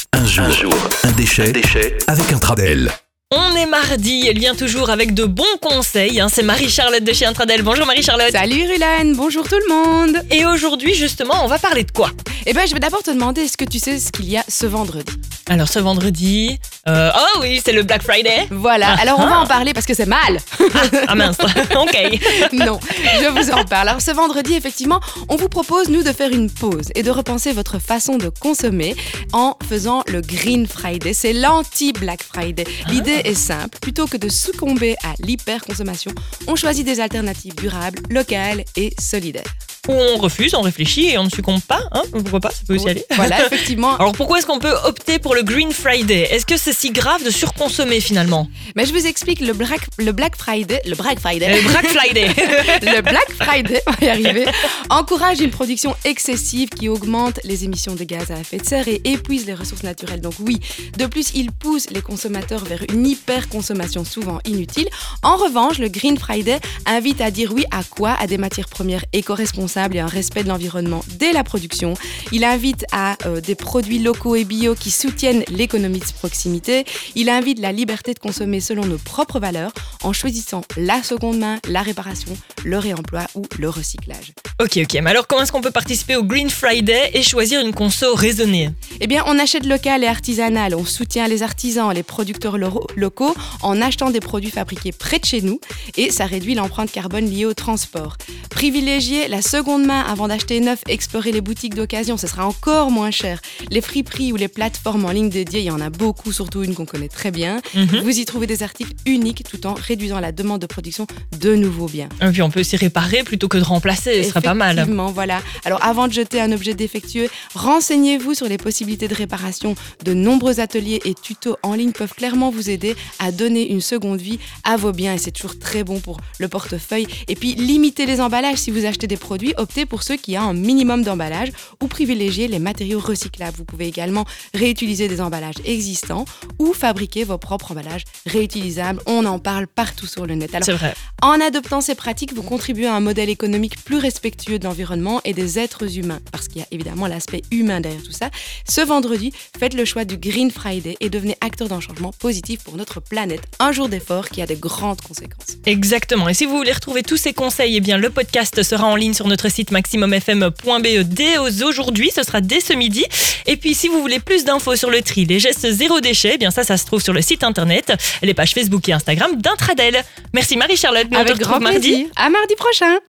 Un jour, un déchet avec Intradel. On est mardi, elle vient toujours avec de bons conseils. C'est Marie-Charlotte de chez Intradel. Bonjour Marie-Charlotte. Salut Rulan, bonjour tout le monde. Et aujourd'hui justement, on va parler de quoi ? Je vais d'abord te demander, est-ce que tu sais ce qu'il y a ce vendredi ? Alors ce vendredi... Oh oui, c'est le Black Friday. Voilà, alors on va en parler parce que c'est mal. Ah mince, ok. Non, je vous en parle. Alors ce vendredi, effectivement, on vous propose, nous, de faire une pause et de repenser votre façon de consommer en faisant le Green Friday. C'est l'anti-Black Friday. L'idée est simple. Plutôt que de succomber à l'hyperconsommation, on choisit des alternatives durables, locales et solidaires. Ou on refuse, on réfléchit et on ne succombe pas. Pourquoi pas, ça peut aussi aller. Voilà, effectivement. Alors pourquoi est-ce qu'on peut opter pour le Green Friday ? Est-ce que c'est si grave de surconsommer finalement ? Mais je vous explique, le Black Friday, Le Black Friday. le Black Friday, on va y arriver, encourage une production excessive qui augmente les émissions de gaz à effet de serre et épuise les ressources naturelles. Donc oui, de plus, il pousse les consommateurs vers une hyperconsommation souvent inutile. En revanche, le Green Friday invite à dire oui à quoi ? À des matières premières éco-responsables et un respect de l'environnement dès la production. Il invite à des produits locaux et bio qui soutiennent l'économie de proximité. Il invite la liberté de consommer selon nos propres valeurs en choisissant la seconde main, la réparation, le réemploi ou le recyclage. Ok, mais alors comment est-ce qu'on peut participer au Green Friday et choisir une conso raisonnée ? On achète local et artisanal, on soutient les artisans, les producteurs locaux en achetant des produits fabriqués près de chez nous et ça réduit l'empreinte carbone liée au transport. Privilégier la seconde main avant d'acheter neuf, explorer les boutiques d'occasion, ce sera encore moins cher. Les friperies ou les plateformes en ligne dédiées, il y en a beaucoup, surtout une qu'on connaît très bien. Vous y trouvez des articles uniques tout en réduisant la demande de production de nouveaux biens. Et puis on peut aussi réparer plutôt que de remplacer, ce serait pas mal. Effectivement, voilà. Alors avant de jeter un objet défectueux, renseignez-vous sur les possibilités de réparation. De nombreux ateliers et tutos en ligne peuvent clairement vous aider à donner une seconde vie à vos biens et c'est toujours très bon pour le portefeuille. Et puis limitez les emballages. Si vous achetez des produits, optez pour ceux qui ont un minimum d'emballage ou privilégiez les matériaux recyclables. Vous pouvez également réutiliser des emballages existants ou fabriquer vos propres emballages réutilisables. On en parle partout sur le net. Alors, c'est vrai. En adoptant ces pratiques, vous contribuez à un modèle économique plus respectueux de l'environnement et des êtres humains, parce qu'il y a évidemment l'aspect humain derrière tout ça. Ce vendredi, faites le choix du Green Friday et devenez acteur d'un changement positif pour notre planète. Un jour d'effort qui a de grandes conséquences. Exactement. Et si vous voulez retrouver tous ces conseils, le podcast sera en ligne sur notre site maximumfm.be dès aujourd'hui. Ce sera dès ce midi. Et puis, si vous voulez plus d'infos sur le tri, les gestes zéro déchet, ça se trouve sur le site internet, les pages Facebook et Instagram d'Intradel. Merci Marie-Charlotte. Avec grand plaisir. À mardi prochain.